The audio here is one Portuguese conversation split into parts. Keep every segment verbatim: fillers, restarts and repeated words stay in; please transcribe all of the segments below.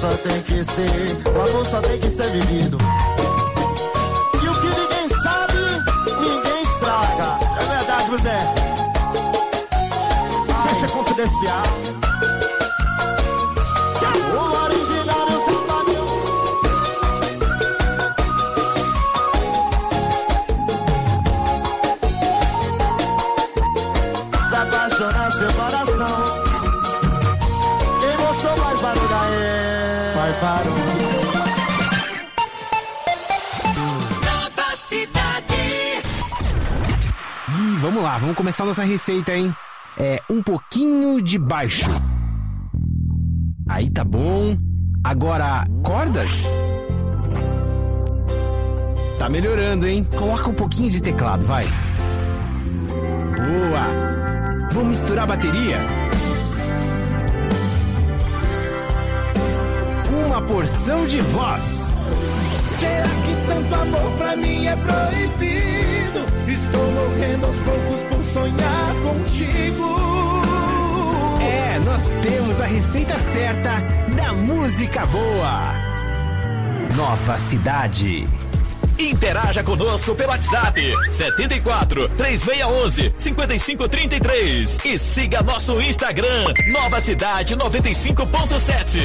só tem que ser, o amor só tem que ser vivido. E o que ninguém sabe, ninguém estraga. É verdade, José. Deixa confidencial. O original eu sou padrão. Pra apaixonar seu coração. Quem mostrou mais barulho aí? Vai para o Nova Cidade. Ih, vamos lá, vamos começar nossa receita, hein? É um pouquinho de baixo. Aí tá bom. Agora, cordas? Tá melhorando, hein? Coloca um pouquinho de teclado, vai. Boa! Vamos misturar a bateria? Uma porção de voz. Será que tanto amor pra mim é proibido? Estou morrendo aos poucos por sonhar contigo. É, nós temos a receita certa da música boa. Nova Cidade. Interaja conosco pelo WhatsApp setenta e quatro, três seis um um, cinco cinco três três e siga nosso Instagram Nova Cidade noventa e cinco ponto sete.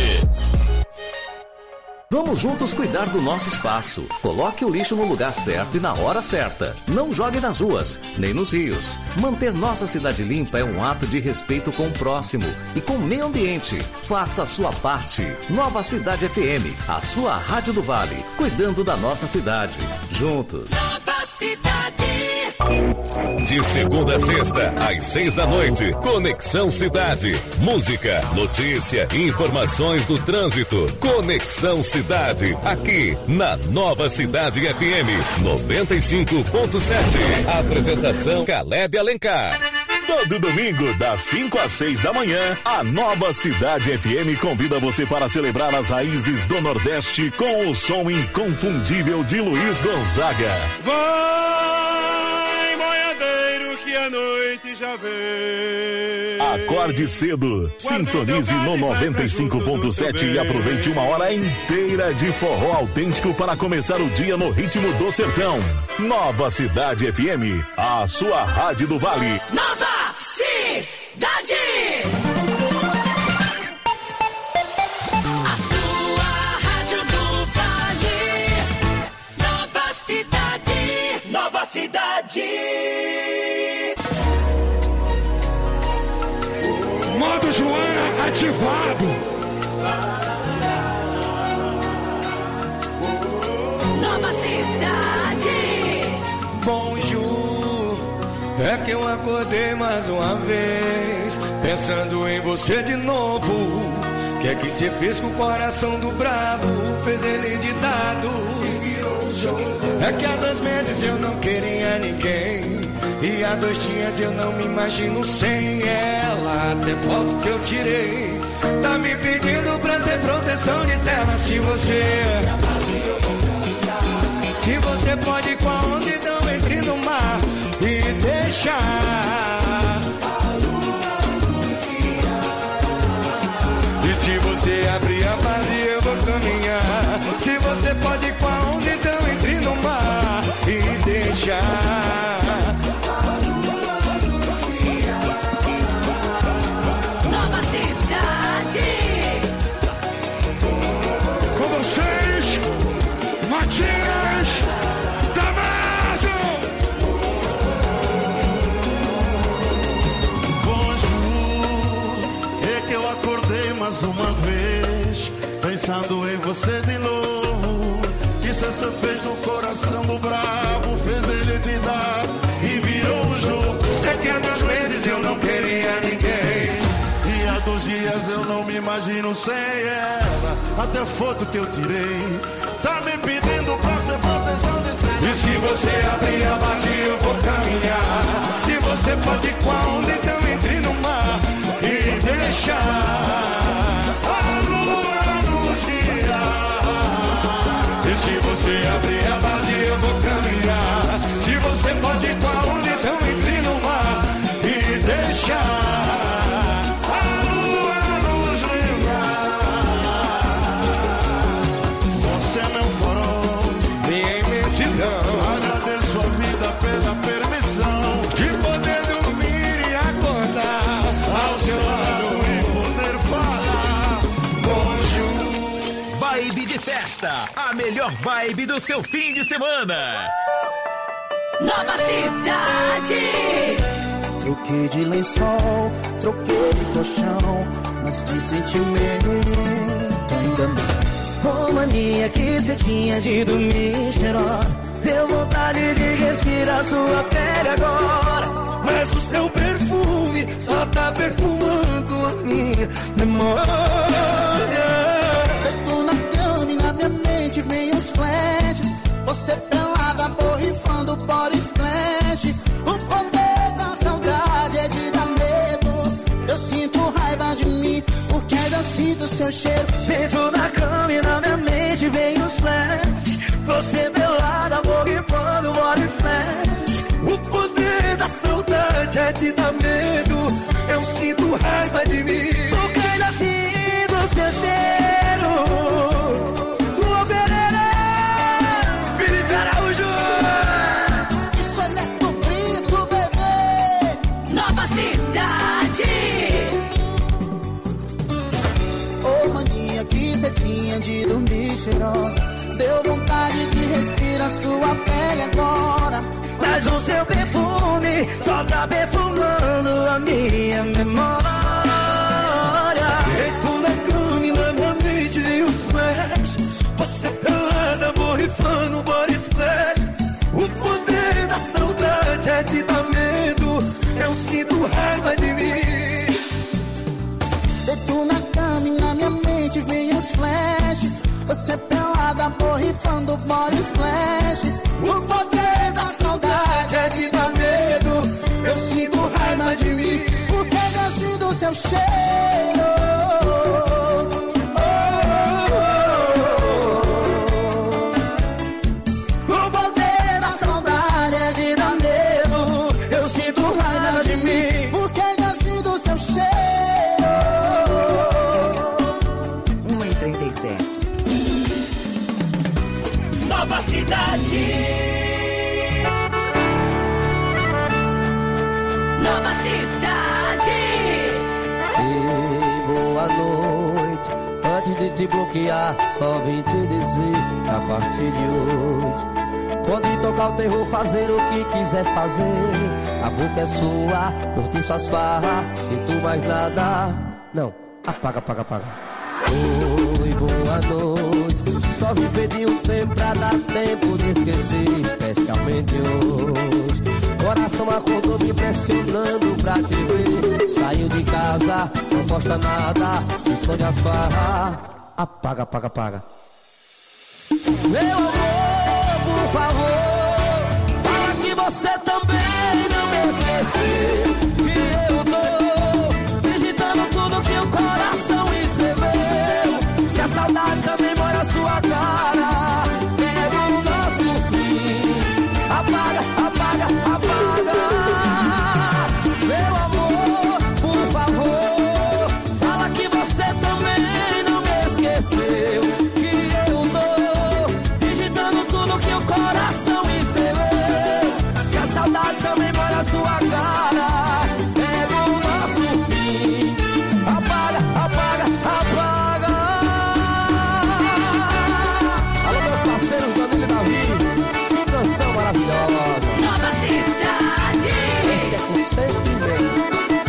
Vamos juntos cuidar do nosso espaço. Coloque o lixo no lugar certo e na hora certa. Não jogue nas ruas, nem nos rios. Manter nossa cidade limpa é um ato de respeito com o próximo e com o meio ambiente. Faça a sua parte. Nova Cidade F M, a sua rádio do Vale, cuidando da nossa cidade. Juntos. Nova Cidade. De segunda a sexta, às seis da noite, Conexão Cidade. Música, notícia, informações do trânsito. Conexão Cidade, aqui na Nova Cidade F M noventa e cinco ponto sete. Apresentação Caleb Alencar. Todo domingo, das cinco às seis da manhã, a Nova Cidade F M convida você para celebrar as raízes do Nordeste com o som inconfundível de Luiz Gonzaga. Vai, boiadeiro, que a noite já vem. Acorde cedo, sintonize no noventa e cinco ponto sete e aproveite uma hora inteira de forró autêntico para começar o dia no ritmo do sertão. Nova Cidade F M, a sua rádio do Vale. Nova Cidade. A sua rádio do Vale. Nova Cidade. Nova Cidade. Modo Joana ativado. Nova Cidade. Bonjour. É que eu acordei mais uma vez, pensando em você de novo. Que é que você fez com o coração do bravo? Fez ele de dado e virou um jogo. É que há dois meses eu não queria ninguém, e há dois dias eu não me imagino sem ela. Até foto que eu tirei tá me pedindo pra ser proteção de terra. Se você Se você pode ir com a onda, então entre no mar e deixa a lua nos guiar. E se você abrir a base, eu vou caminhar. Se você pode ir com a onda, então entre no mar e deixa a lua nos guiar. Nova Cidade. Com vocês, Matias Damaso. Bonjour, é que eu acordei mais uma vez, pensando em você de novo. Que você fez no coração do bravo, fez ele te dar e virou um jogo. É que há dois meses eu não queria ninguém, e há dois dias eu não me imagino sem ela. Até foto que eu tirei tá me pedindo pra ser proteção de estrela. E se você abrir a base, eu vou caminhar. Se você pode ir com a onda, então entre no mar e deixa a lua nos guiar. E se você abrir a base, eu vou caminhar. Se você pode ir com a onda, então entre no mar e deixa a lua nos guiar. Vibe de festa, a melhor vibe do seu fim de semana. Nova Cidade. Troquei de lençol, troquei de colchão, mas de sentimento ainda não. Ô mania que cê tinha de dormir cheirosa, deu vontade de respirar sua pele agora. Mas o seu perfume só tá perfumando a minha memória. Feito na cama e na minha mente vem os flashes. Você pelada, borrifando body splash. O poder da saudade é de dar medo. Eu sinto raiva de mim, porque ainda sinto seu cheiro. Dentro da cama e na minha mente vem os flash. Você pelada, borrifando body splash. O poder da saudade é de dar medo. Eu sinto raiva de mim, porque ainda sinto seu cheiro. Lua Pereira, Felipe Araújo. Isso é Neto Brito, bebê. Nova Cidade. Ô mania que cê tinha de dormir cheirosa, deu vontade de respirar sua pele agora. Mas o seu perfume só tá perfumando a minha memória. Dentro da cama e na minha mente vem os flash. Você pelada, borrifando body splash. O poder da saudade é te dar medo. Eu sinto raiva de mim. Dentro na cama e na minha mente vem os flash. Você pelada, borrifando body splash. O poder da saudade é de dar medo. Eu sinto raiva de mim, porque eu sinto seu cheiro. O poder da saudade é de dar medo. Eu sinto raiva de mim, porque eu sinto seu cheiro. uma e trinta e sete. Nova Cidade. Nova Cidade. E boa noite. Antes de te bloquear, só vim te dizer que a partir de hoje pode tocar o terror, fazer o que quiser fazer. A boca é sua, curtir suas farras, sinto mais nada. Não, apaga, apaga, apaga. Oi, boa noite. Só vim pedir um tempo pra dar tempo de esquecer, especialmente hoje. Coração acordou me pressionando pra te ver. Saiu de casa, não posta nada, esconde as farras. Apaga, apaga, apaga. Meu amor, por favor, fala que você também não me esqueceu. Que eu tô digitando tudo que o coração escreveu. Se a saudade também molha a sua cara, pega o nosso fim. Apaga, apaga, apaga. Meu amor, por favor, fala que você também não me esqueceu. Que eu tô digitando tudo que o coração escreveu. Se a saudade também molha a sua cara, pega o nosso fim. Apaga, apaga, apaga. Alô, meus parceiros, Danilo e Davi, que canção maravilhosa. Nova Cidade. Esse é com sentimento.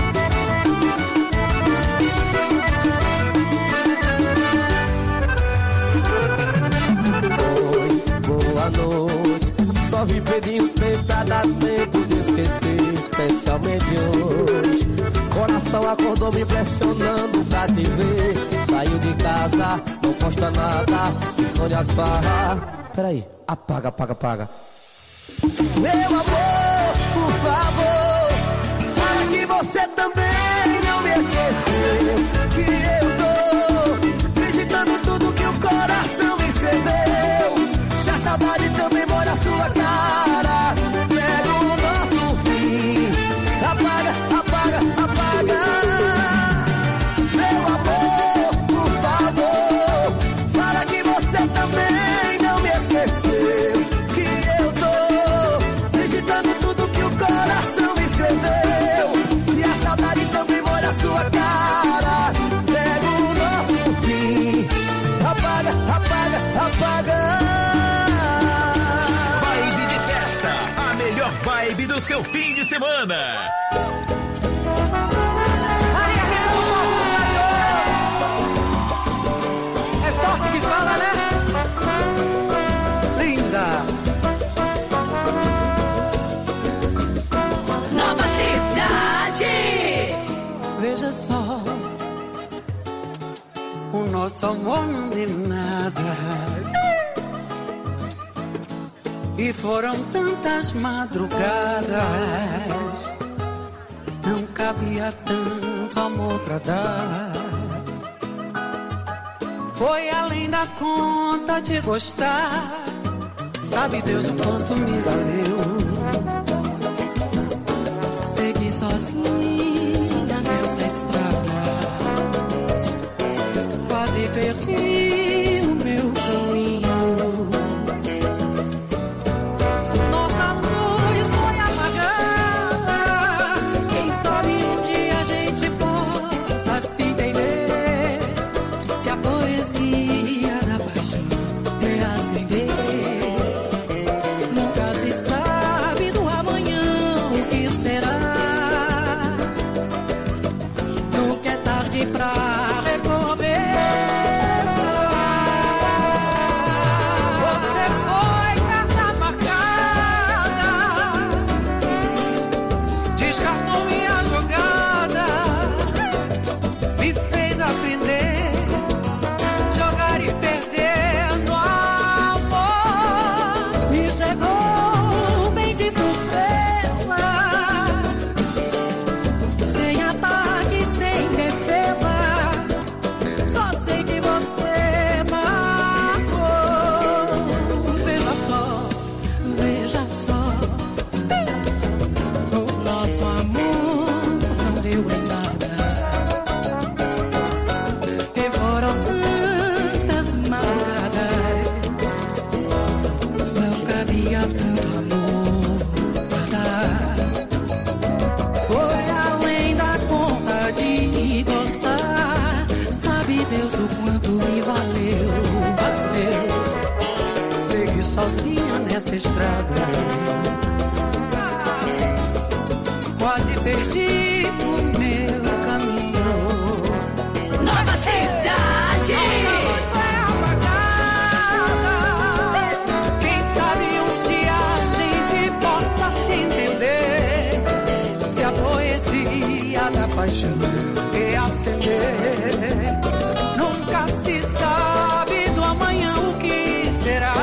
Oi, boa noite. Só vim pedir um tempo pra dar tempo de esquecer, especialmente hoje. Coração acordou me pressionando pra te ver. Saiu de casa, não posta nada, esconde as farras. Peraí, apaga, apaga, apaga. Meu amor, por favor, fala que você também não me esqueceu. Que eu tô digitando tudo que o coração escreveu. Se a saudade também molha a sua cara, pega o nosso fim. Apaga, apaga, apaga. Meu amor, por favor, fala que você também não me esqueceu. Que eu tô digitando tudo que o coração escreveu. Se a saudade também apagar. Vibe de festa, a melhor vibe do seu fim de semana. É sorte que fala, né? Linda. Nova Cidade. Veja só, o nosso amor não deu nada. E foram tantas madrugadas, não cabia tanto amor pra dar. Foi além da conta de gostar, sabe Deus o quanto me valeu. Segui sozinha nessa estrada, quase perdi o meu caminho. Nossa luz foi apagada, quem sabe um dia a gente possa se entender. Se a poesia da paixão reacender, nunca se sabe do amanhã o que será. Nunca é tarde pra sozinha nessa estrada, quase perdi o meu caminho. Nova Cidade. Quem sabe um dia a gente possa se entender. Se a poesia da paixão reacender, nunca se sabe do amanhã o que será.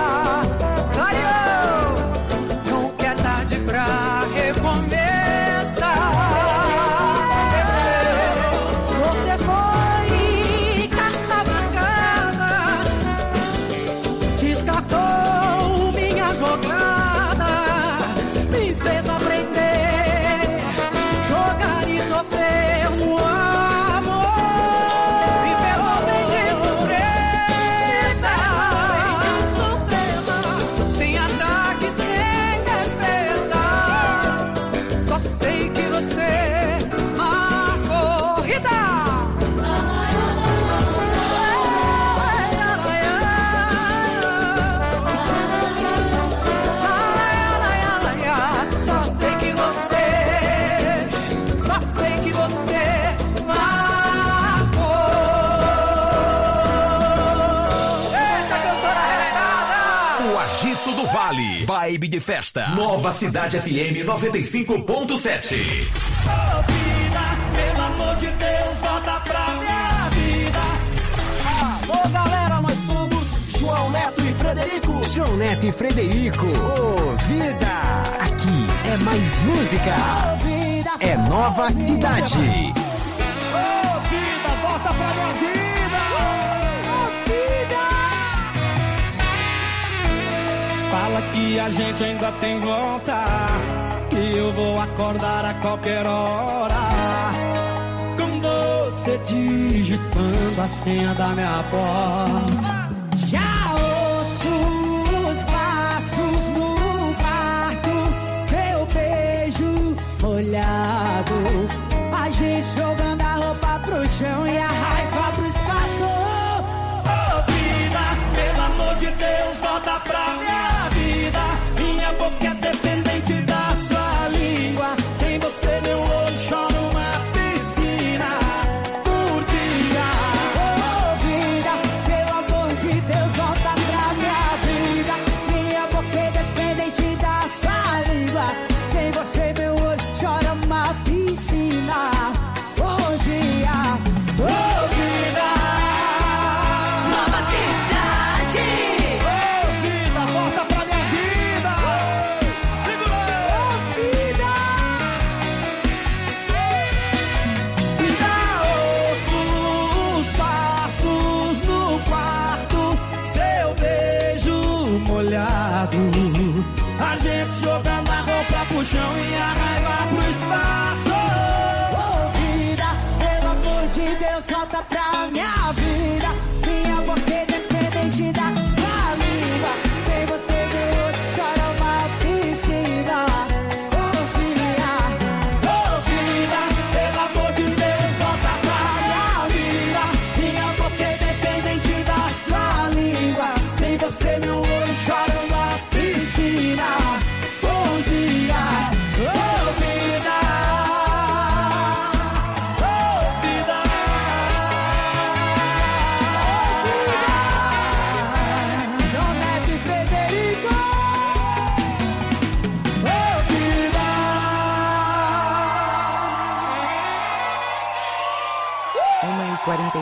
Vibe de festa. Nova Cidade F M noventa e cinco ponto sete. Oh, vida, pelo amor de Deus, volta pra minha vida. Alô, galera, nós somos João Neto e Frederico. João Neto e Frederico. Ô, vida. Aqui é mais música. Oh, vida, é Nova Cidade. Ô, oh, vida, volta pra minha vida. Fala que a gente ainda tem volta, e eu vou acordar a qualquer hora, com você digitando a senha da minha porta. Já ouço os passos no quarto, seu beijo molhado, a gente jogando a roupa pro chão e a raiva pro espaço. Oh, vida, pelo amor de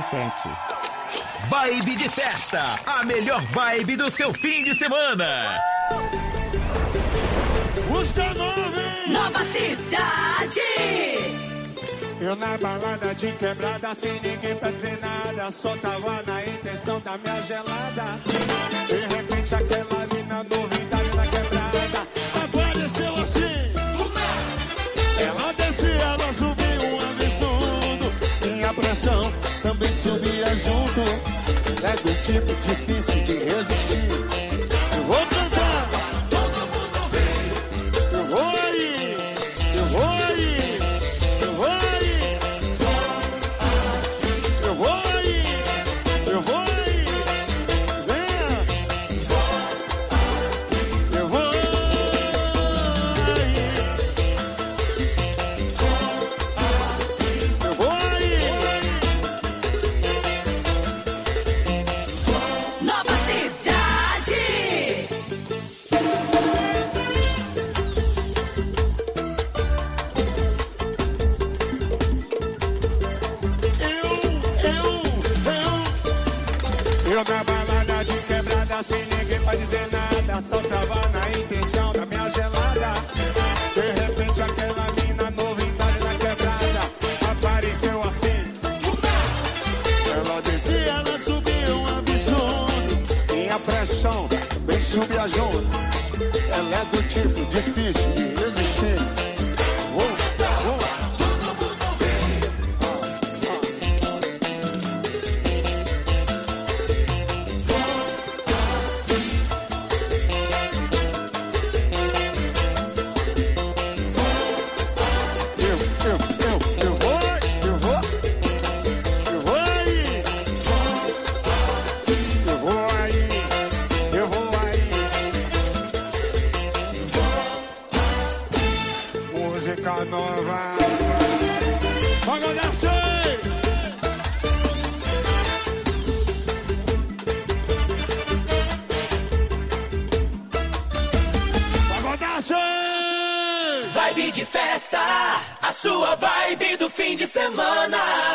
sete. Vibe de festa, a melhor vibe do seu fim de semana. Os Canove! Nova Cidade! Eu na balada de quebrada, sem ninguém pra dizer nada, só tava na intenção da minha gelada. De repente aquela mina novidade na quebrada apareceu assim. Ela descia, ela subiu um absurdo. Minha pressão também subia junto. É do tipo difícil de resistir. Eu vou cantar, todo mundo vem. Eu vou aí, eu vou aí, eu vou aí, eu vou aí, eu vou aí, venha, eu vou aí, eu vou aí. Nova Cidade! Eu na balada de quebrada, sem ninguém pra dizer nada, só tava na intenção da minha gelada. De repente aquela mina novidade na quebrada apareceu assim. Ela descia, ela subia um absurdo. Minha pressão também subia junto. Ela é do tipo difícil de resistir. Vou, vou, todo mundo vem. Eu, eu, eu, eu vou, eu vou, eu vou aí, eu vou aí, eu vou aí. Música nova. Pagodarte! Pagodarte! Vibe de festa, a sua vibe do fim de semana.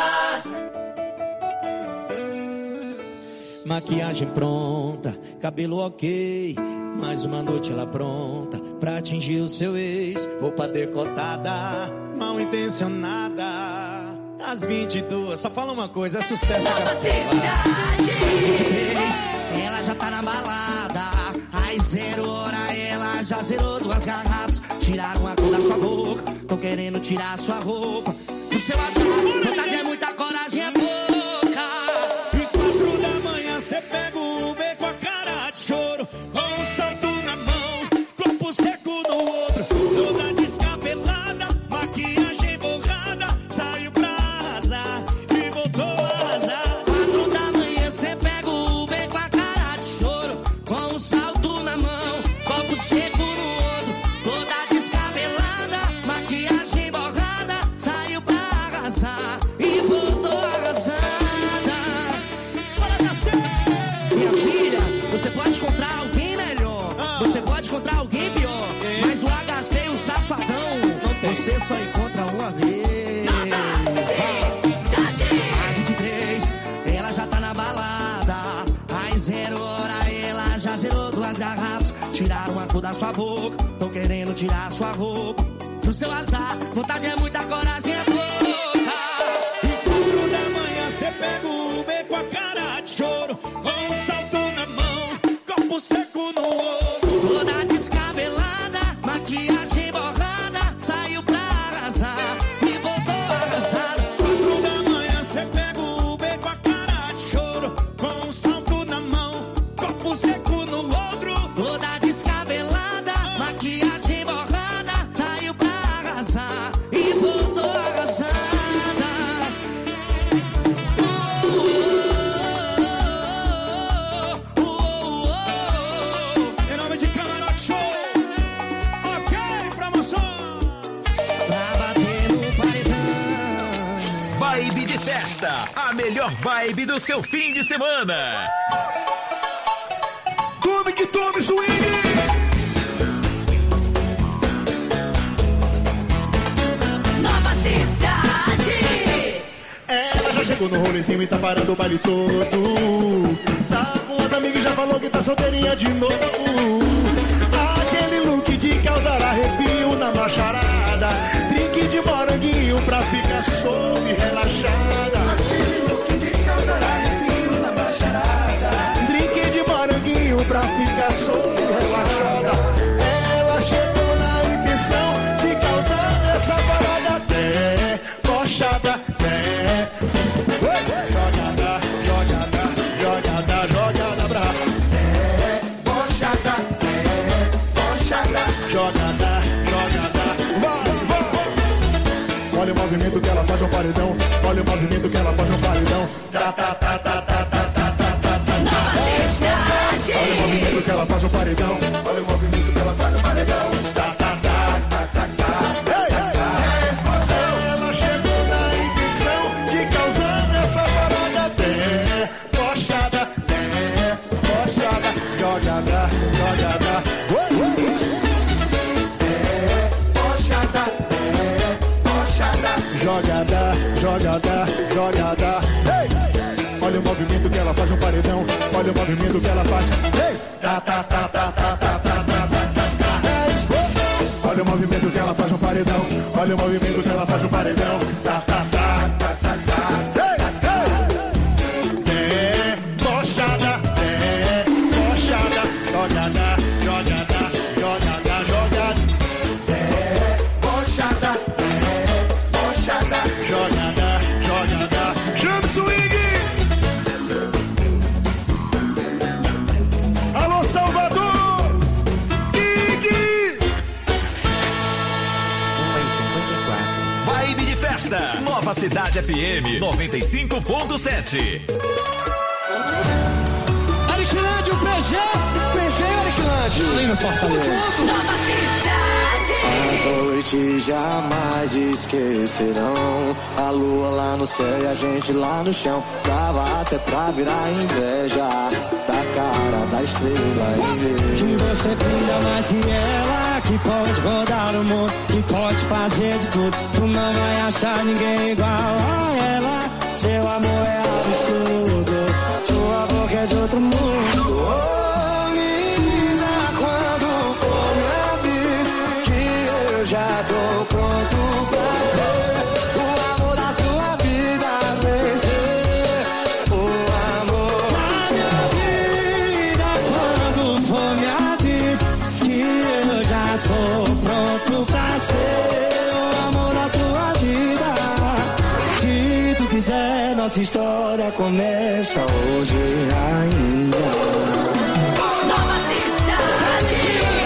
Maquiagem pronta, cabelo ok. Mais uma noite ela pronta pra atingir o seu ex. Roupa decotada, mal intencionada. Às vinte e duas, só fala uma coisa, é sucesso. Nova Cidade! Ela já tá na balada. Aí zero hora, ela já zerou duas garrafas. Tiraram a cor da sua boca, tão querendo tirar a sua roupa. Do seu azar, vontade é muita, coragem é pouca. E quatro da manhã cê pega o Uber com a cara de choro, com um salto na mão, corpo seco no outro, toda descabelada, maquiagem borrada, saiu pra arrasar e voltou a arrasar. Quatro da manhã cê pega o Uber com a cara de choro, com um salto na mão, copo seco no outro, toda descabelada, maquiagem borrada, saiu pra arrasar e voltou arrasada. Minha filha, você pode encontrar alguém melhor, você pode encontrar alguém pior, mas o H C e o safadão você só encontra uma vez. Às vinte e três, ela já tá na balada. Às zero hora, ela já zerou duas garrafas. Tiraram a cor da sua boca, tão querendo tirar a sua roupa. Do seu azar, vontade é muita, coragem é pouca. E quatro da manhã cê pega o Uber com a cara de choro, com um salto na mão, corpo seco no outro, Toda descabelada, maquiagem borrada, saiu pra arrasar e voltou arrasada. quatro da manhã cê pega o Uber com a cara de choro, com um salto na mão, corpo seco no outro. Toda descabelada, maquiagem borrada, saiu pra arrasar e voltou arrasada. Em nome de Camarote Shows, ok, promoção. Pra bater no paredão. Vibe de festa, a melhor vibe do seu fim de semana. Tome que tome, swing! Nova Cidade! Ela já chegou no rolezinho e tá parando o baile todo. Tá com as amigas e já falou que tá solteirinha de novo. Aquele look de causar arrepio na macharada. Drink de moranguinho pra ficar solta e relaxada. Aquele look de causar arrepio na macharada. Drink de moranguinho pra ficar solta e relaxada. Ela chegou na intenção de causar essa parada. É, bochada, é. Jogada, jogada, jogada, jogada pra. É, bochada, é, bochada. Jogada, jogada, vai, vai. Olha o movimento que ela faz no paredão. Olha o movimento que ela faz no paredão. Tá, tá, tá, tá, tá, tá, tá, tá, tá. Olha o movimento que ela faz no paredão. Olha o movimento que ela faz no paredão. Tá, tá, tá, tá, tá, tá. Ei, ei. Ela chegou na intenção de causar essa parada. É, bochada, é, bochada. Jogada, jogada. É, bochada, é, bochada. Jogada, jogada, jogada. Ei! Olha o movimento que ela faz no paredão. Olha o movimento que ela faz. Ei! Tá, tá, tá, tá, tá, tá, tá, tá, tá, tá. Olha o movimento que ela faz no paredão. Olha o movimento que ela faz no paredão. Tá, tá, tá, tá, tá, tá. Ei! Ei! É, bochada, é, bochada. Jogada, jogada, jogada, jogada. É, bochada, é, bochada. Jogada, jogada. Chama o swing! Alô, Salvador! Ig! Vibe de festa. Nova Cidade F M noventa e cinco ponto sete. Ariquilândia, o P G! P G e Ariquilândia! Ali no Fortaleza. Nova Cidade! As noites jamais esquecerão. A lua lá no céu e a gente lá no chão. Dava até pra virar inveja da cara da estrela em vez. Que você brilha mais que ela, que pode rodar o mundo, que pode fazer de tudo. Tu não vai achar ninguém igual a ela. Seu amor é absurdo, sua boca é de outro mundo. Oh, linda, quando for minha vida, que eu já tô pronto pra ser o amor da sua vida, vencer o amor da minha vida. Quando for minha vez, que eu já tô pronto pra ser o amor da tua vida. Se tu quiser, nossa história começa hoje ainda. Nova Cidade!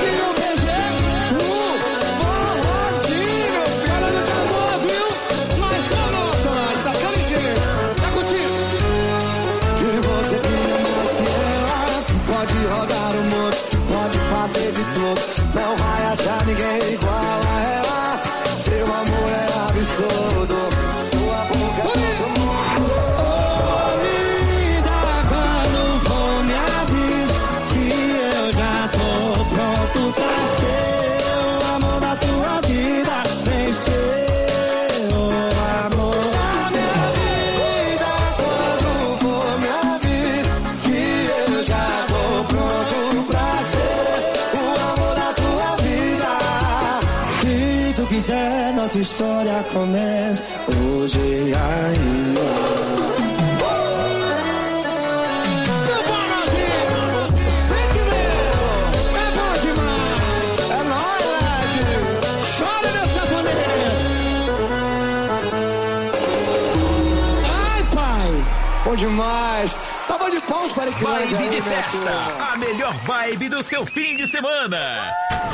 Fazer de tudo, não vai achar ninguém igual a ela. Seu amor é absurdo, sua boca é todo mundo. Oh, linda, quando for minha vez, que eu já tô pronto pra ser o amor da tua vida. Vencer o amor da minha vida. Quando for minha vez, que eu já tô pronto pra ser quiser, nossa história começa hoje ainda. Sentimento é bom demais. É nóis, Led. Chora, meu safoneiro. Ai, pai. Bom demais. Salva de palmas para que Vibe de festa. A melhor vibe do seu fim de semana.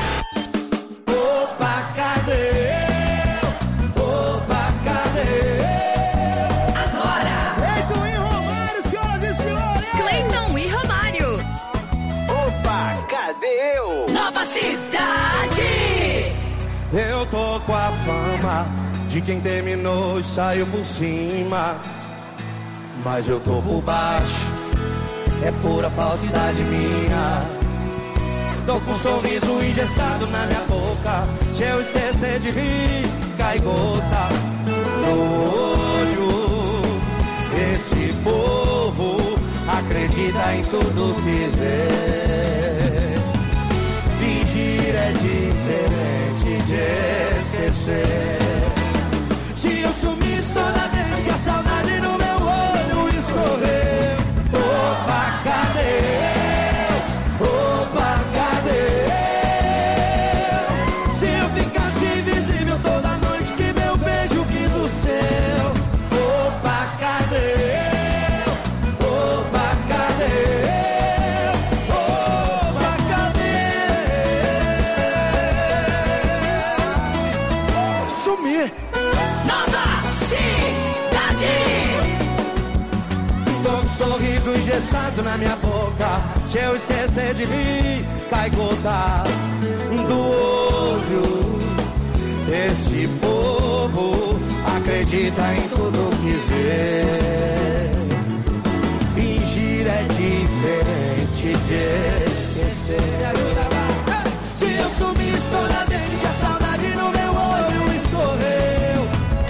Opa, cadê? Opa, cadê? Agora! Cleiton e Romário, senhoras e senhores! Cleiton e Romário! Opa, cadê eu? Nova Cidade! Eu tô com a fama de quem terminou e saiu por cima, mas eu tô por baixo, é pura falsidade minha. Tô com um sorriso engessado na minha boca, se eu esquecer de rir, cai gota no olho. Esse povo acredita em tudo que vê. Fingir é diferente de esquecer. Se eu sumisse toda vez que a saudade no meu olho escorreu, opa, cadê? Opa, cadê? Se eu ficasse invisível toda noite que meu beijo quis o seu, opa, cadê? Opa, cadê? Opa, cadê? Sumir. Nova Cidade. Todo sorriso engessado na minha boca. Se eu esquecer de mim, cai gota do olho. Esse povo acredita em tudo que vê. Fingir é diferente de esquecer. Se eu sumisse toda vez que a saudade no meu olho escorreu,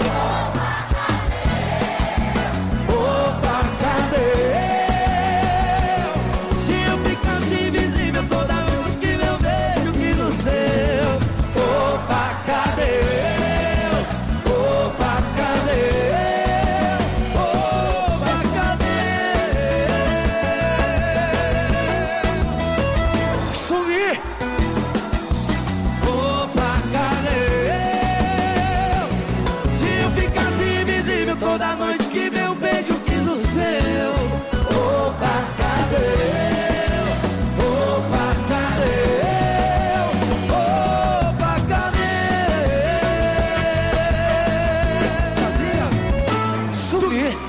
opa, cadê? Se eu ficasse invisível toda vez que meu beijo quis o seu, opa, cadê? Opa, cadê? Opa, cadê? Sumir. Opa, cadê? Se eu ficasse invisível toda noite que meu beijo quis o seu, opa, cadê? Opa, cadê? Opa, cadê? Sumir.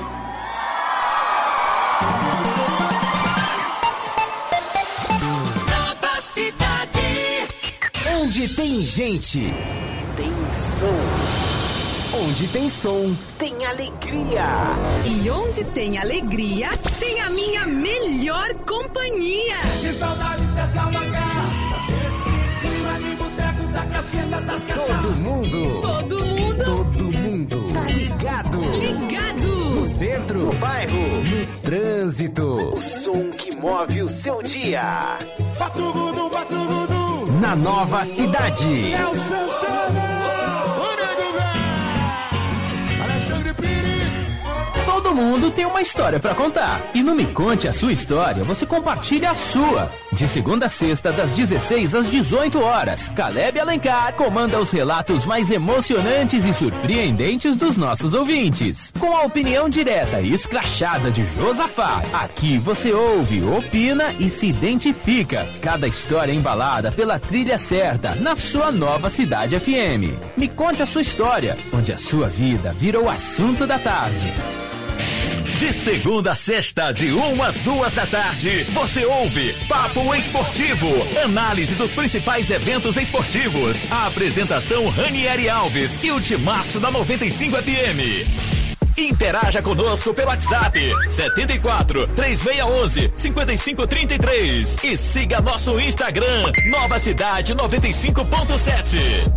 Nova Cidade. Onde tem gente, tem som. Onde tem som, tem alegria. E onde tem alegria, tem a minha melhor companhia. Que saudade dessa bagaça, desse clima de boteco, da caixeta das cachaças. Todo mundo, Todo mundo todo mundo tá ligado. ligado. No centro, no bairro, no trânsito. O som que move o seu dia. Batugudu, batugudu. Na Nova Cidade. É o Santana. O nego velho. Alexandre Pires. Todo mundo tem uma história pra contar. E no Me Conte a Sua História, você compartilha a sua. De segunda a sexta, das dezesseis às dezoito horas, Caleb Alencar comanda os relatos mais emocionantes e surpreendentes dos nossos ouvintes. Com a opinião direta e escrachada de Josafá, aqui você ouve, opina e se identifica. Cada história embalada pela trilha certa, na sua Nova Cidade F M. Me Conte a Sua História, onde a sua vida virou assunto da tarde. De segunda a sexta, de uma às duas da tarde, você ouve Papo Esportivo, análise dos principais eventos esportivos. A apresentação Ranieri Alves e o timaço da noventa e cinco F M. Interaja conosco pelo WhatsApp setenta e quatro, três seis um um, cinco cinco três três e siga nosso Instagram Nova Cidade noventa e cinco ponto sete.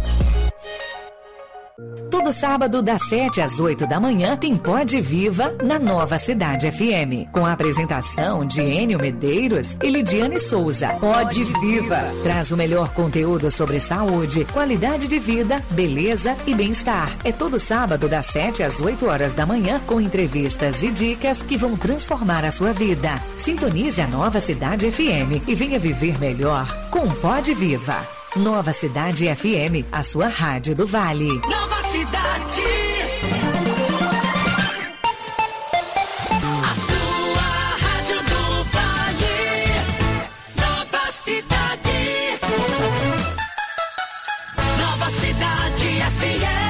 Todo sábado, das sete às oito da manhã, tem Pode Viva na Nova Cidade F M. Com a apresentação de Enio Medeiros e Lidiane Souza. Pode Viva traz o melhor conteúdo sobre saúde, qualidade de vida, beleza e bem-estar. É todo sábado, das sete às oito horas da manhã, com entrevistas e dicas que vão transformar a sua vida. Sintonize a Nova Cidade F M e venha viver melhor com Pode Viva. Nova Cidade F M, a sua rádio do Vale. Nova Cidade. A sua rádio do Vale. Nova Cidade. Nova Cidade F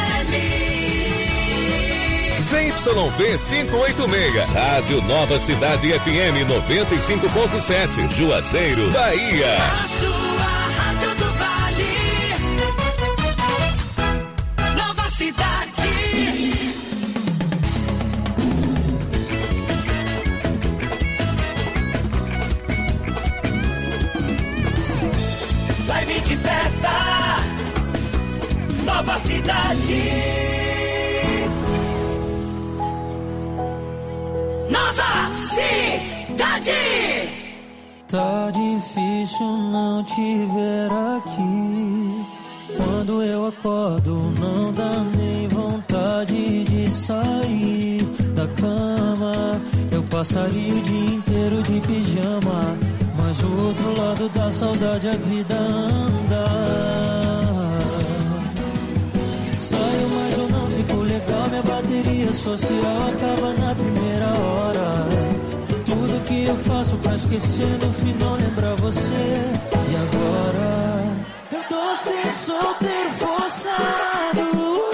M. Z Y V quinhentos e oitenta e seis, Rádio Nova Cidade F M noventa e cinco ponto sete, Juazeiro, Bahia. A sua rádio do Vale. Nova Cidade. Live de festa. Nova Cidade. Nova Cidade. Tá difícil não te ver aqui. Quando eu acordo não dá nem vontade de sair da cama. Eu passaria o dia inteiro de pijama, mas o outro lado da saudade a vida anda. Saio, mas eu não fico legal. Minha bateria social acaba na primeira hora. Tudo que eu faço pra esquecer, no final lembrar você. E agora eu tô sem solteiro forçado.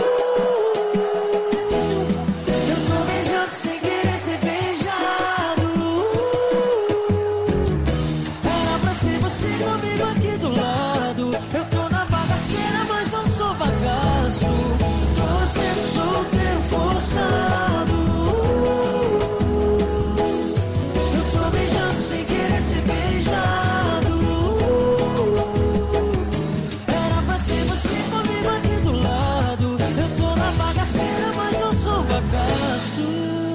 Eu tô beijando sem querer ser beijado. Era pra ser você comigo aqui do lado. Eu tô na bagaceira, mas não sou bagaço. Tô sendo solteiro forçado. Eu tô beijando sem querer ser beijado. Era pra ser você comigo aqui do lado. Eu tô na bagaceira, mas não sou bagaço.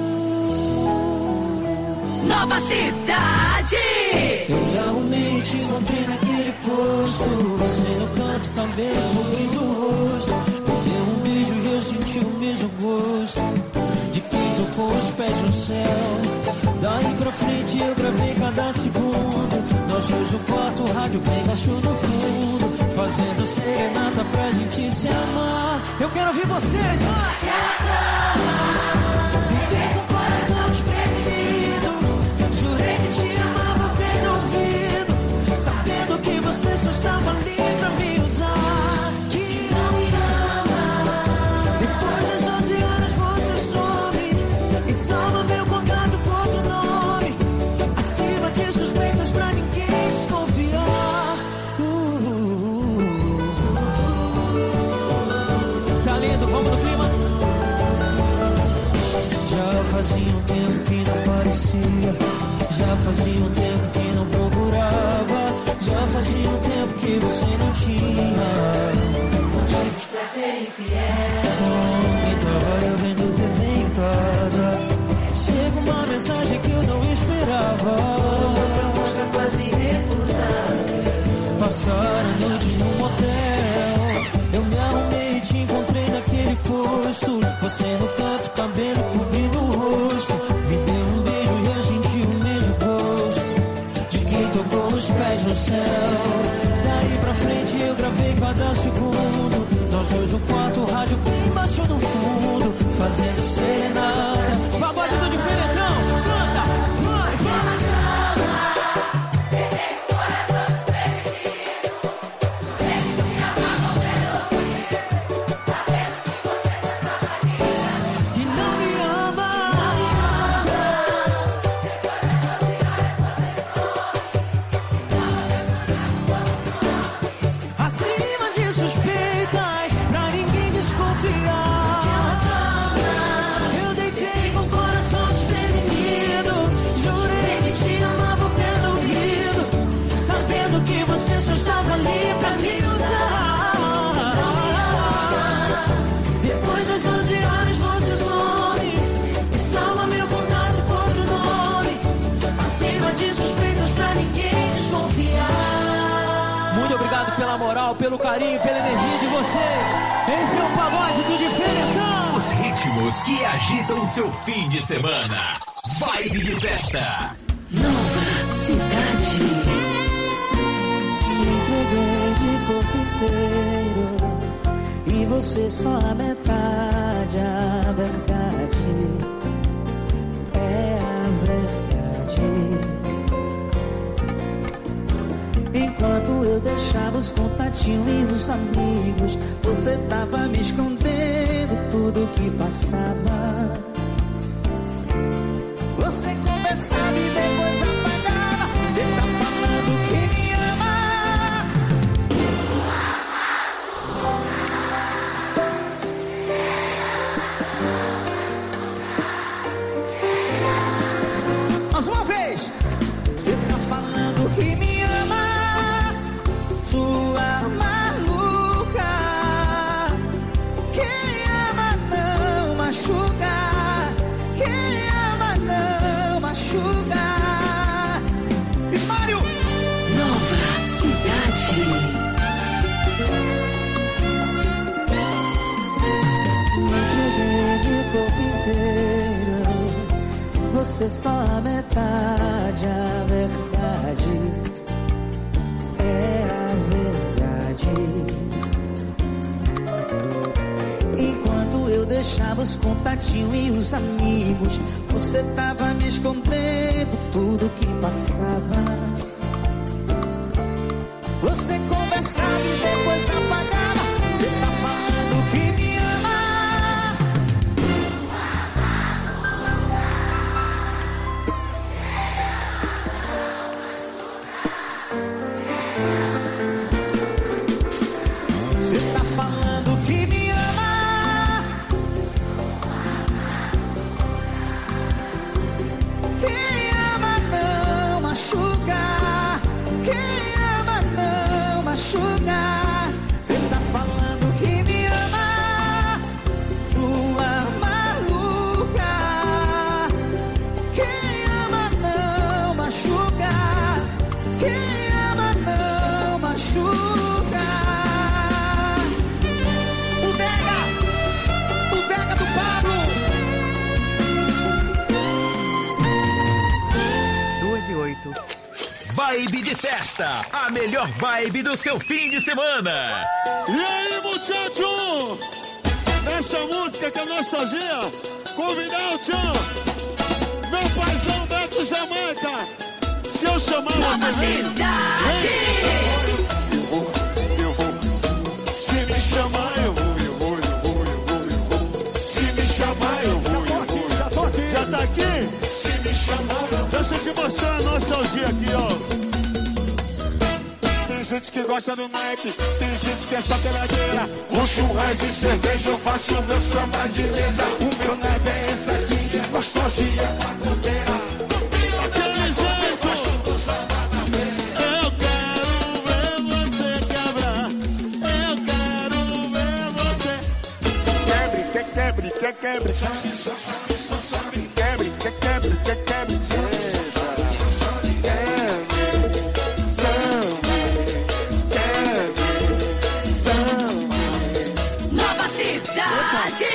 Nova Cidade. Eu me arrumei e te encontrei naquele posto. Você no canto, cabelo cobrindo o rosto. Me deu um beijo e eu senti o mesmo gosto de quem tocou os pés no céu. Daí pra frente eu gravei cada segundo. Nós dois o quarto, rádio bem baixo no fundo, fazendo serenata pra gente se amar. Eu quero ouvir vocês. Aquela cama. Deitei com o coração desprevenido. Jurei que te amava bem no ouvido, sabendo que você só estava ali pra me usar. Que não me ama. depois das doze horas você some e salva meu contato com outro nome. Acima de suspeitas pra ninguém desconfiar. Uh, uh, uh. Tá lindo, vamos no clima. Já fazia um tempo que não aparecia. Já fazia um tempo que não procurava. Já fazia um tempo que você não tinha Motivos pra ser infiel. ontem tava eu vendo T V em casa. Chega uma mensagem que eu não esperava. Uma proposta quase recusável. Passaram a noite num motel. Eu me arrumei e te encontrei naquele posto. Você no canto, cabelo cobrindo o rosto. Me deu um beijo e eu senti o mesmo gosto de quem tocou os pés no céu. Daí pra frente eu gravei cada segundo. Nós dois o quarto, rádio bem baixo no fundo, fazendo serenata. Pagode do diferentão, canta, vai, vai. Que não me ama. Acima de suspeitas, pra ninguém desconfiar. Eu deitei com o coração desprevenido. Jurei que te amava pelo ouvido, sabendo que você só estava ali pra me usar. Depois das doze horas você some e salva meu contato com outro nome. Acima de suspeitas pra ninguém desconfiar. Muito obrigado pela moral, pelo carinho, pela energia de vocês. Esse é o pagode do diferentão. Os ritmos que agitam o seu fim de semana. Vibe de festa. Nova Cidade. Entreguei de corpo inteiro e você só a metade. A verdade é a verdade. Enquanto eu deixava os contatinhos e os amigos, você tava me escondendo tudo que passava. Você conversava e depois apagava. Você tá falando que me ama. Mais uma vez. Você tá falando que me ama. Sua maluca. Quem ama não machuca. você só a metade. A verdade é a verdade. Enquanto eu deixava os contatinhos e os amigos, você tava me escondendo tudo que passava. Você conversava e depois apagava. Você tá falando que me ama. Você tá falando que me ama. Quem ama não machuca. Quem ama não machuca. Você tá falando que me ama, sua maluca. Quem ama não machuca. Quem ama não machuca. Bodega, bodega do Pablo. duas e oito. Vibe de festa, a melhor vibe do seu fim de semana. E aí, muchacho? Nessa música que é nostalgia, convidar o tchan, meu paizão Beto Jamaica. Se eu chamar Nova você, vem. cidade. Eu vou, eu vou. Se me chamar, eu vou, eu vou, eu vou, eu vou, eu vou. Se me chamar, eu vou, eu vou. Já tô aqui, já tá aqui? Se me chamar, eu vou. Deixa eu te mostrar a nostalgia aqui, ó. Tem gente que gosta do naipe, tem gente que é só peladeira. Com churrasco e cerveja eu faço o meu samba de mesa. O meu naipe é esse aqui, é nostalgia pagodeira. Daquele jeito, eu quero ver você quebrar. Eu quero ver você. Quebre, que quebre, que quebre. Sabe, só sabe, só sabe. Quebre, que quebre, que quebre. Nova cidade.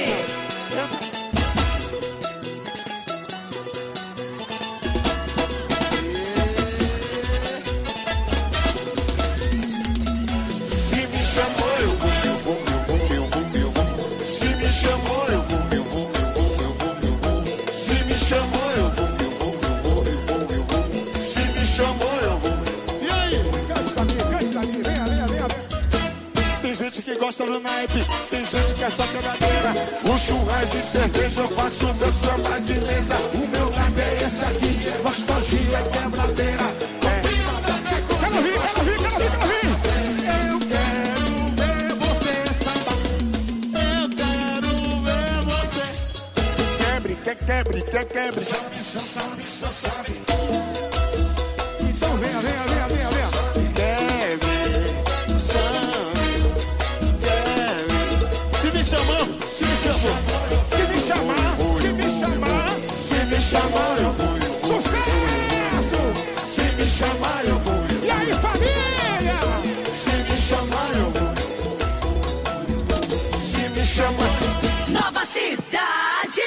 Se me chamou eu vou, eu vou, eu vou, eu vou, eu vou. Se me chamou eu vou, eu vou, eu vou, eu vou, eu vou. Se me chamou eu vou, eu vou, eu vou, eu vou, eu vou. Se me chamou eu vou. E aí? Cante pra mim, cante pra mim. Venha, venha, venha. Tem gente que gosta do naipe, tem gente que é só quebradeira. Com churrasco e cerveja eu faço o meu samba de mesa. O meu naipe é esse aqui, é nostalgia quebradeira. Quero ouvir, quero ouvir, quero ouvir, quero ouvir. Eu quero ver você sambar. Eu quero ver você. Quebre, que quebre, que quebre. Sabe, só sabe, só sabe. Então venha, venha, venha, venha, venha. Quebre, sambe, quebre. Se me chamou, se me chamou. Se me chamar, se me chamar. Se me chamar eu vou, eu vou. Sucesso! Se me chamar eu vou. E aí, família? Se me chamar eu vou. Se me chamar. Nova cidade.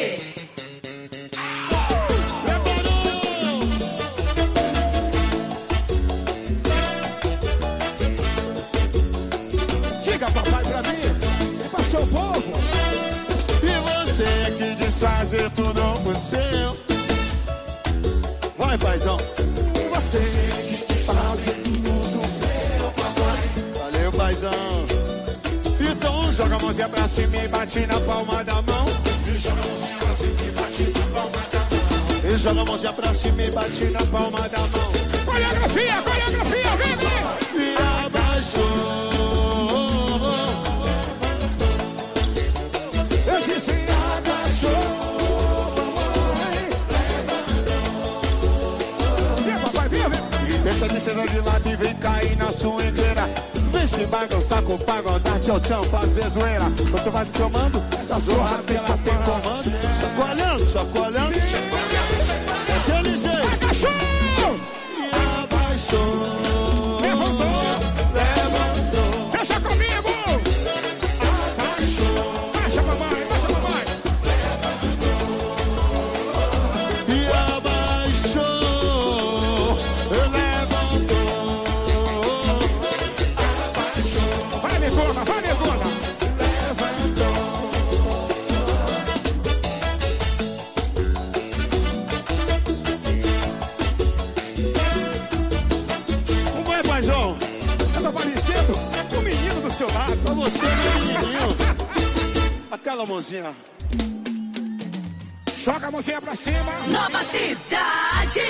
Diga, papai, pra mim. É pra seu povo. E você que diz fazer tudo por seu. Vai, paizão. Você que diz fazer tudo por seu, papai. Valeu, paizão. Então joga a mãozinha pra cima e bate na palma da mão. E joga a mãozinha pra cima e bate na palma da mão. E joga a mãozinha pra cima e bate na palma da mão. Coreografia, coreografia, vem, vem. E abaixou. Eu disse abaixou. Vem, papai, vem, vem. E deixa de cena de lado e vem cair na swingueira. Vem se bagunçar com o pagodarte ao chão, fazer zoeira. Você faz o que eu mando? Essa zorra pela tem comando. Chacoalhando, chacoalhando. Daquele jeito. Agachou! E abaixou. Levantou. Levantou. Fecha comigo. Abaixou. Baixa, mamãe, baixa, mamãe. você, meu menininho. Aquela mãozinha. Joga a mãozinha pra cima. Nova Cidade.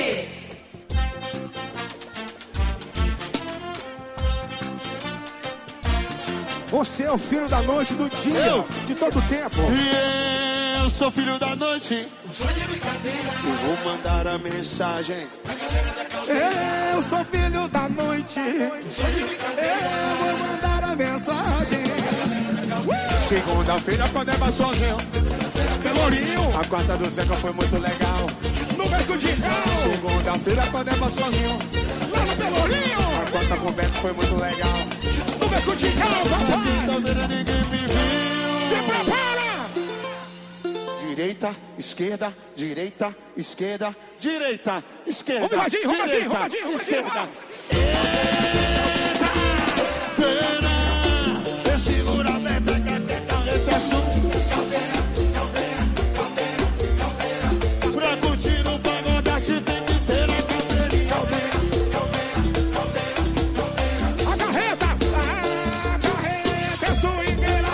Você é o filho da noite, do dia, eu? De todo tempo. E eu sou filho da noite. Sou de brincadeira. Eu vou mandar a mensagem. Eu sou filho da noite. Sou de brincadeira. Eu vou mandar a mensagem. Segunda-feira quando é sozinho. Pelourinho. A quarta do Zeca foi muito legal. No Beco de Cal. Segunda-feira quando é sozinho. Lá no Pelourinho. A quarta com o Beto foi muito legal. No Beco de Cal, papai. Quinta-feira ninguém me viu. Se prepara. Direita, esquerda, direita, esquerda, direita, esquerda. Roubadinho, roubadinho, roubadinho, esquerda. Eita, pera, eu seguro a meta, carreta, carreta, sum. Caldeira, caldeira, caldeira, caldeira. Pra curtir o pagodate tem que ter a caldeirinha. Caldeira, caldeira, caldeira, caldeira. A carreta, a carreta é swingueira.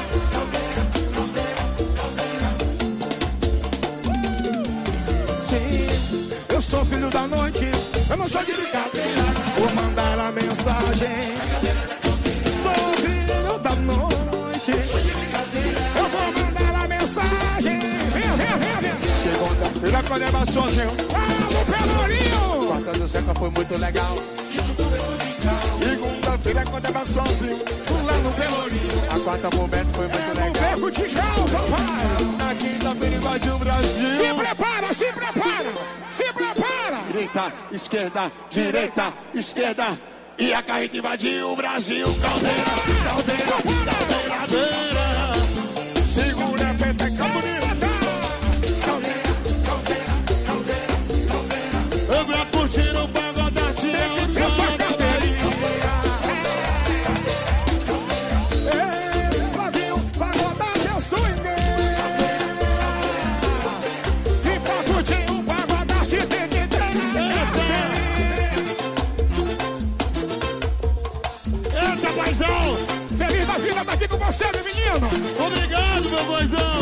Eu sou filho da noite, eu não sou de brincadeira. Vou mandar a mensagem. Sou filho da noite, eu vou mandar a mensagem. Venha, venha, venha, venha. Segunda-feira quando é sozinho. Vamos, Pelourinho. Quarta do Zeca foi muito legal. Segunda-feira quando é sozinho. Lá no Pelourinho. A quarta com o Beto foi muito é legal. No Beco de Cal, papai. Na quinta-feira invadiu o Brasil. Se prepara, se prepara, se prepara. Direita, esquerda, direita, esquerda. E a carreta invadiu o Brasil. Caldeira, caldeira, caldeira, caldeira. Segura a peteca bonita. Caldeira, caldeira, caldeira, caldeira. Eu vou curtir o pagodate. Eu sou a carteirinha. Brasil, pagodate é swingueira. E pra curtir o pagodate tem que ter. Eita, paizão! Feliz da vida tá aqui com você, meu menino. Obrigado, meu paizão!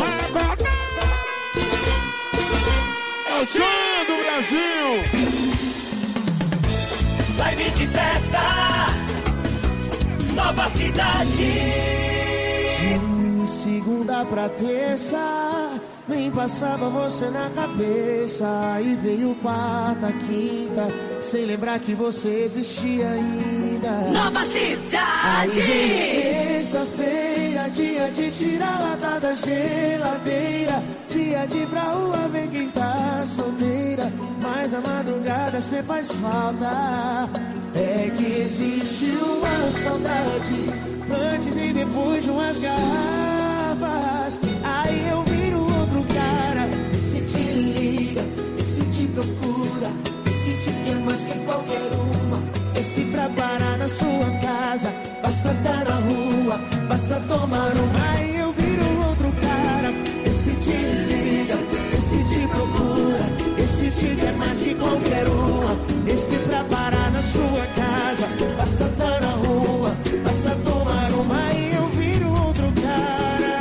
É o tchan do Brasil! Live de festa, Nova Cidade. De segunda pra terça, nem passava você na cabeça. Aí veio quarta, quinta, sem lembrar que você existia ainda. Nova Cidade. Aí veio sexta-feira, dia de tirar lata da geladeira, dia de ir pra rua ver quem tá solteira. Mas na madrugada cê faz falta. É que existe uma saudade antes e depois de umas garrafas. Aí eu viro outro cara. Esse te liga, esse te procura, esse te quer mais que qualquer uma. Esse pra parar na sua casa, basta estar na rua, basta tomar uma. Aí eu viro outro cara. Esse te liga, esse te procura, esse te quer mais que qualquer uma. Esse pra parar na sua casa, basta estar na rua, basta tomar uma. Aí eu viro outro cara.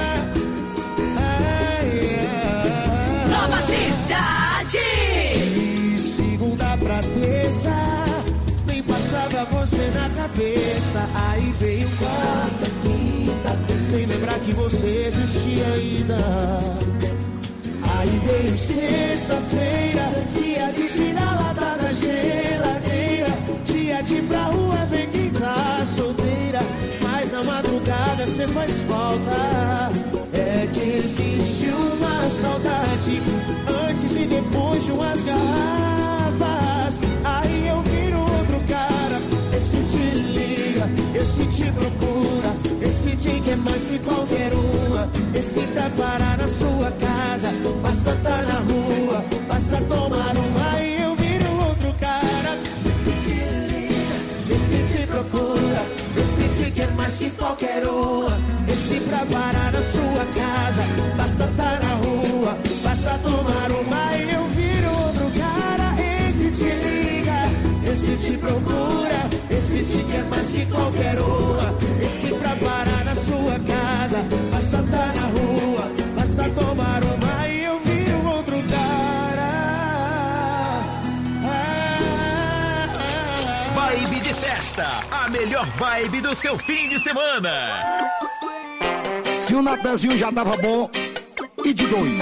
Ai, ai. Nova Cidade. De segunda pra terça, nem passava você na cabeça. Aí veio quarta, quinta, sem lembrar que você existia ainda. Aí veio sexta-feira, dia de tirar lata da geladeira, dia de ir pra rua ver quem tá solteira. Mas na madrugada cê faz falta. É que existe uma saudade antes e depois de umas garrafas. Aí eu viro outro cara. Esse te liga, esse te procura, esse te quer mais que qualquer uma. Esse pra parar na sua casa, basta estar na rua, basta tomar uma. Aí eu viro outro cara. Esse te liga, esse te procura, esse te quer mais que qualquer uma. Esse pra parar na sua casa, basta estar na rua, basta tomar uma. Aí eu viro outro cara. Esse te liga, esse te procura, esse te quer mais que qualquer uma. Esse pra de Festa, a melhor vibe do seu fim de semana. Se o Natanzinho já tava bom, e de dois.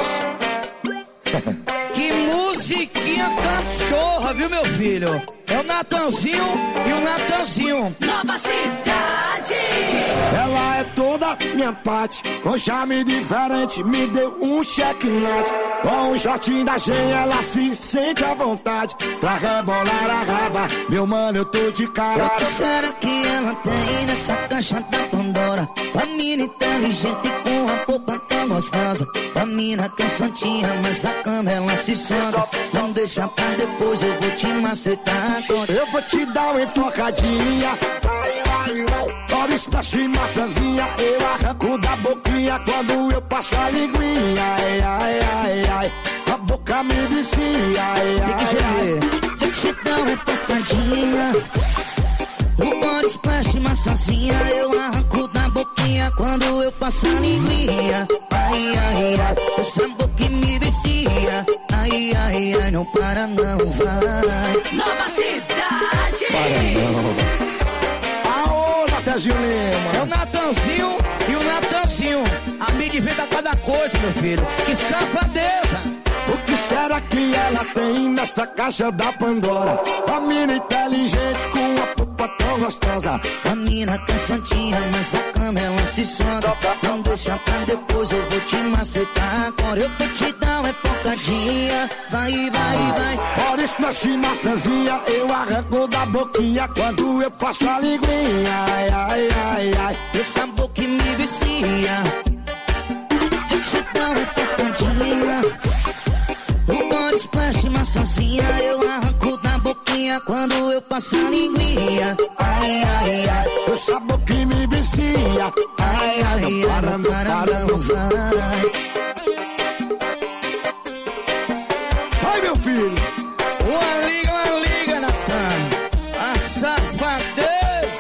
Que musiquinha cachorra, viu, meu filho? É o Natanzinho e o Natanzinho. Nova Cidade. Ela é toda minha parte, com charme diferente, me deu um checkmate. Com o shortinho da Shein, ela se sente à vontade pra rebolar a raba. Meu mano, eu tô de cara. O que será que ela tem nessa caixa da Pandora? A mina inteligente com a roupa tão gostosa. A mina que é santinha, mas na cama ela se solta. Não deixa pra depois, eu vou te macetar. Eu vou te dar uma enfocadinha. Vai, vai, vai. Olha espaço maçãzinha, eu arranco da boquinha quando eu passo a linguinha. Ai, ai, ai, ai. A boca me vicia. Ai, Tem que gemer. Vou te dar uma enfocadinha. O body splash maçãzinha, eu arranco da boquinha quando eu passo a linguinha. Ai, ai, ai, essa boca me vicia. Ai, ai, ai, não para não, vai. Nova Cidade. Para não. Aô, Natanzinho Lima. É o Natanzinho e o Natanzinho. A mídia inventa cada coisa, meu filho. Que safadeza. O que será que ela tem nessa caixa da Pandora? A mina inteligente com a pupa tão gostosa. A mina que é santinha, mas na cama ela se solta. Não deixa pra depois, eu vou te macetar. Agora eu vou te dar uma focadinha. Vai, vai, vai. Olha isso na maçãzinha, eu arranco da boquinha quando eu passo a linguinha. Ai, ai, ai, ai. Essa boca me vicia. Vou te dar uma focadinha. O body splash maçãzinha, eu arranco da boquinha quando eu passo a linguinha. Ai, ai, ai, essa boca me vicia. Ai, ai, ai, não para não, vai. Vai, meu filho. Uma liga, uma liga, Natan. A safadeza.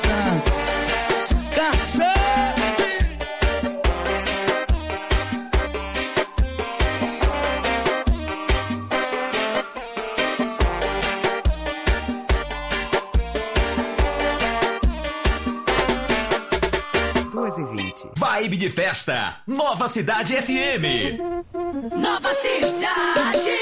Cacete. Vibe de Festa, Nova Cidade F M. Nova Cidade.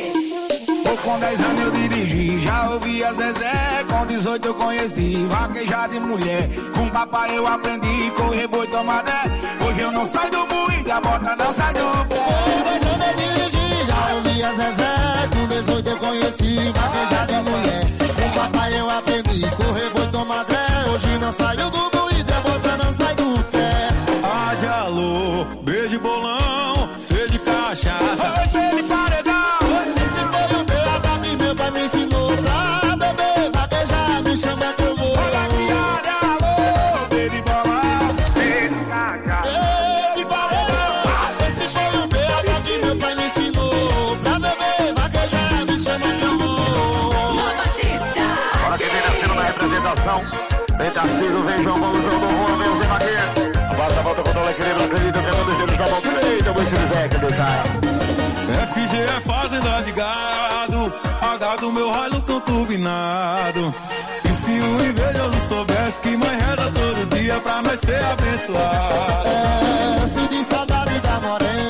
Pô, com dez anos eu dirigi, já ouvi a Zezé. Com dezoito eu conheci vaquejar de mulher. Com papai eu aprendi correr boi tomadé. Hoje eu não saio do moinho e a bota não sai do pé. Com dez anos eu dirigi, já ouvi a Zezé. Com dezoito eu conheci vaquejar de mulher. Com papai eu aprendi correr boi tomadé. Hoje não saio do moinho e a bota não sai do pé. Ah, de alô, beijo bolão, sede cachaça. Oi, pele paredão. Esse foi o meu ataque, meu pai me ensinou pra beber, vaquejar, me chama que eu vou. Olha aqui, olha, alô, beijo bolão, sede cachaça. Ei, paredão. Esse foi o meu ataque, meu pai me ensinou pra beber, vaquejar, me chama que eu vou. Nova Cidade. Bora que vem nascendo na representação. Vem Tarcísio, vem João, vamos ao Rua, vem Zé Maquete. Bota a volta com o dólar querido, acredita que é um dos dedos da mão direita, vou estiver que deixar. F G é fazenda de gado, H do meu Hilux turbinado. E se o invejoso soubesse que mãe reza todo dia pra nós ser abençoado. É, sinto saudade da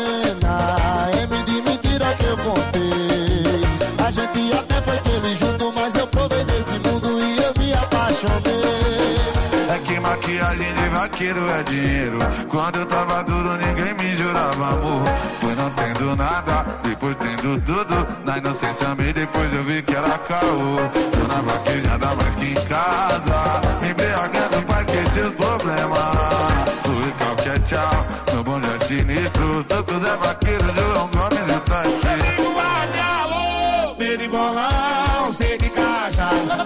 morena, M de mentira que eu contei. A gente até foi feliz junto, mas eu provei desse mundo e eu me apaixonei. É que maquiagem de vaqueiro é dinheiro. Quando eu tava duro ninguém me jurava amor. Foi não tendo nada, depois tendo tudo. Na inocência amei, depois eu vi que era caô. Tô na vaquejada mais que em casa, me embriagando pra esquecer os problemas. O recalque é tchau, meu bonde é sinistro. Tô com o Zé Vaqueiro, João Gomes e o Tarcísio. Amigo, vai de alô, beijo bolão, sede cachaça.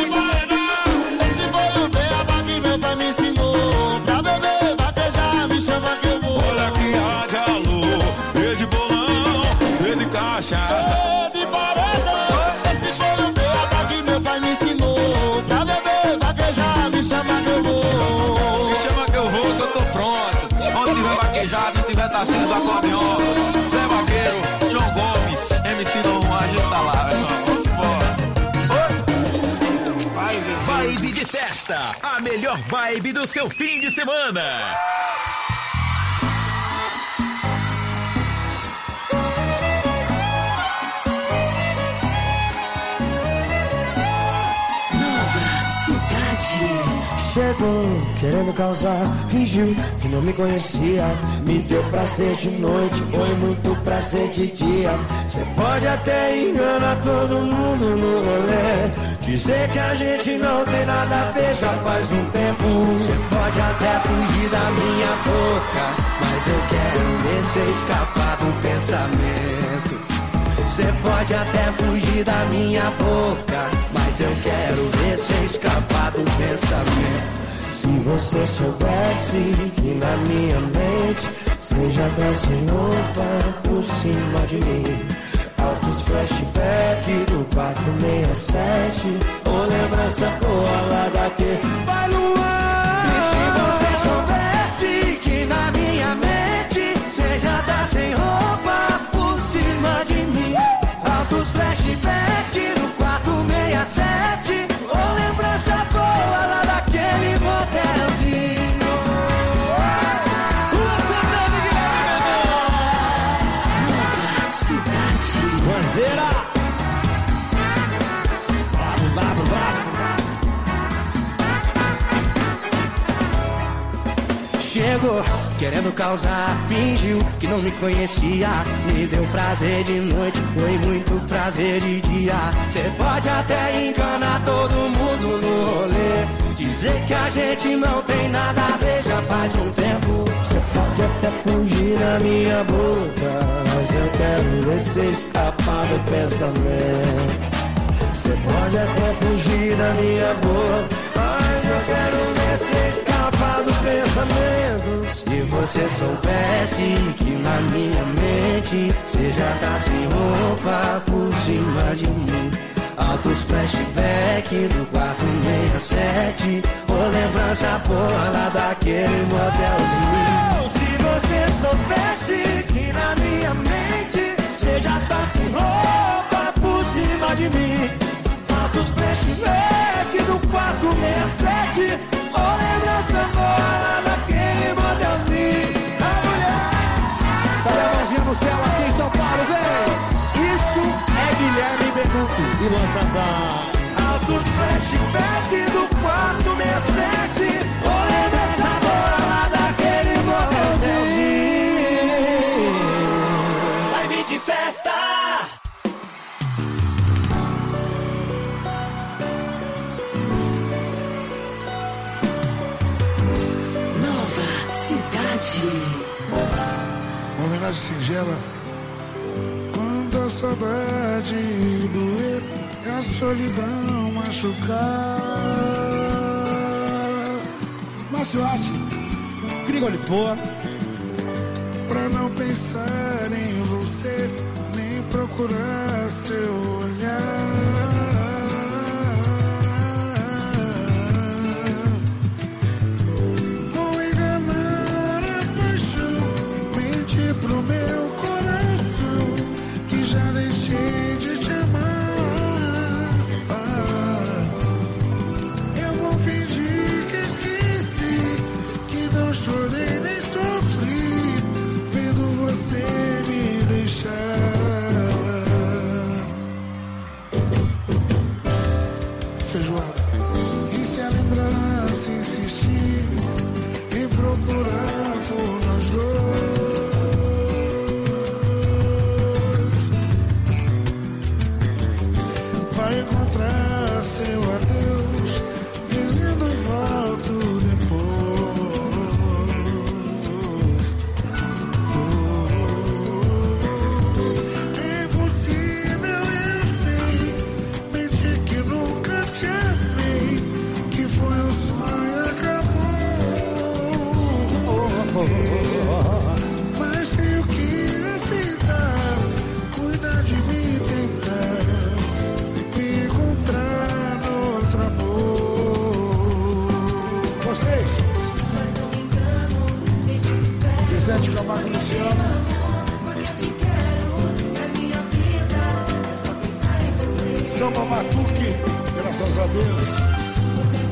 Meu pai me ensinou pra beber, vaquejar, me chama que eu vou. Olha aqui, a de alô, beijo bolão, sede cachaça. Sede paredão. Esse foi o meu ataque, meu pai me ensinou pra beber, vaquejar, me chama que eu vou. Me chama que eu vou, que eu tô pronto. Onde tiver vaquejado, não tiver Tarcísio, acordeon. Zé Vaqueiro. Vibe de festa, a melhor vibe do seu fim de semana. Chegou querendo causar, fingiu que não me conhecia. Me deu prazer de noite, foi muito prazer de dia. Cê pode até enganar todo mundo no rolê, dizer que a gente não tem nada a ver já faz um tempo. Cê pode até fugir da minha boca, mas eu quero ver cê escapar do pensamento. Cê pode até fugir da minha boca, mas eu quero ver cê escapar do pensamento. Se você soubesse que na minha mente cê já tá sem roupa por cima de mim. Altos flashback do quatro seis sete, ou lembrança boa lá daquele vai Luan. E se você soubesse que na minha mente cê já tá sem roupa por cima de mim. Altos flashback do quatro seis sete, ou lembrança boa lá daquele motelzinho. Banzeira, bravo, bravo, bravo. Chegou querendo causar, fingiu que não me conhecia. Me deu prazer de noite, foi muito prazer de dia. Cê pode até enganar todo mundo no rolê, dizer que a gente não tem nada a ver já faz um tempo. Cê pode até fugir na minha boca, mas eu quero ver cê escapar do pensamento. Cê pode até fugir da minha boca, mas eu quero ver cê escapar do pensamento. Se você soubesse que na minha mente cê já tá sem roupa por cima de mim. Altos flashback do quatro seis sete, ou lembrança porra lá daquele motelzinho. Se você soubesse que na minha mente cê já tá sem roupa por cima de mim. Altos flashback do quatro seis sete, ou lembrança porra lá daquele motelzinho. A mulher Cadê a mãozinha no céu assim, São Paulo, vem! Isso é Guilherme Benuto e Luan Santana. Altos flashback do quatro seis sete, ou lembrança boa lá daquele motelzinho. Vibe de festa. Nova Cidade. Uma homenagem singela. Quando a saudade doer e a solidão machucar. Márcio Arte, Gringo Lisboa. Pra não pensar em você, nem procurar seu olhar. Vou enganar a paixão, mentir pro meu coração, que já deixei de te amar. Ah, eu vou fingir que esqueci, que não chorei nem sofri, vendo você me deixar. Feijoada. E se a lembrança insistir em procurar por nós dois, vai encontrar seu adeus, dizendo volto depois. É impossível, eu sei, mentir que nunca te amei, que foi um sonho e acabou. Mas tenho que aceitar, cuidar de mim e tentar me encontrar no outro amor. Vocês? Gisete Camargo Luciano. Samba Matuque, graças a Deus.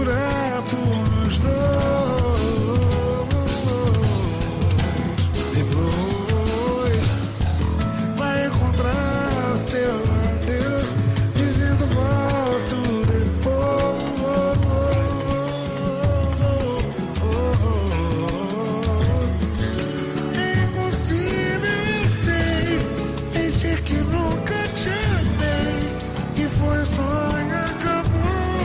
direto nos dois. Depois vai encontrar seu adeus, dizendo volto depois. É impossível, eu sei, mentir que nunca te amei, que foi sonho, acabou.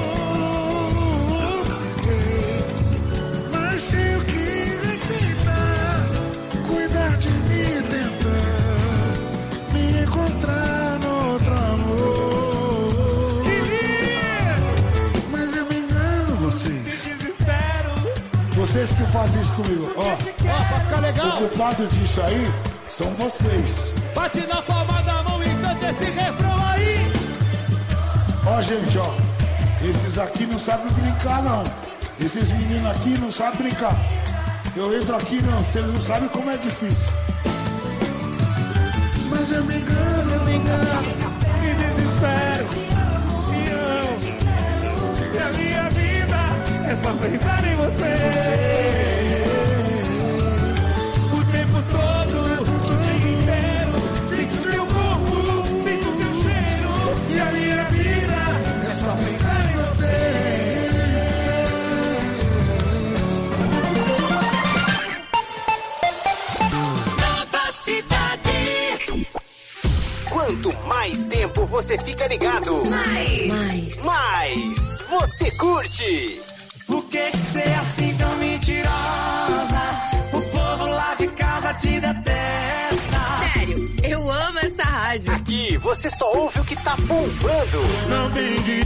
Mas tenho que aceitar, cuidar de mim, tentar me encontrar no outro amor. Mas eu me engano, vocês. Vocês que fazem isso comigo, ó. Ó, pra ficar legal. O culpado disso aí são vocês. Bate na palma da mão e canta esse refrão aí. Ó, gente, ó. Esses aqui não sabem brincar, não. Esses meninos aqui não sabem brincar. Eu entro aqui, não. Vocês não sabem como é difícil. Mas eu me engano, eu me engano. Me desespero. Me amo. E a minha vida é só pensar em você. O tempo todo, o dia inteiro. Sinto seu corpo, sinto seu cheiro. E a minha vida é só pensar em você. Nova cidade. Quanto mais tempo você fica ligado, Mais. Mais. mais você curte. Por que que cê é assim tão mentirosa? O povo lá de casa te detesta. Sério, eu amo essa rádio. Aqui você só ouve o que tá bombando. Não tem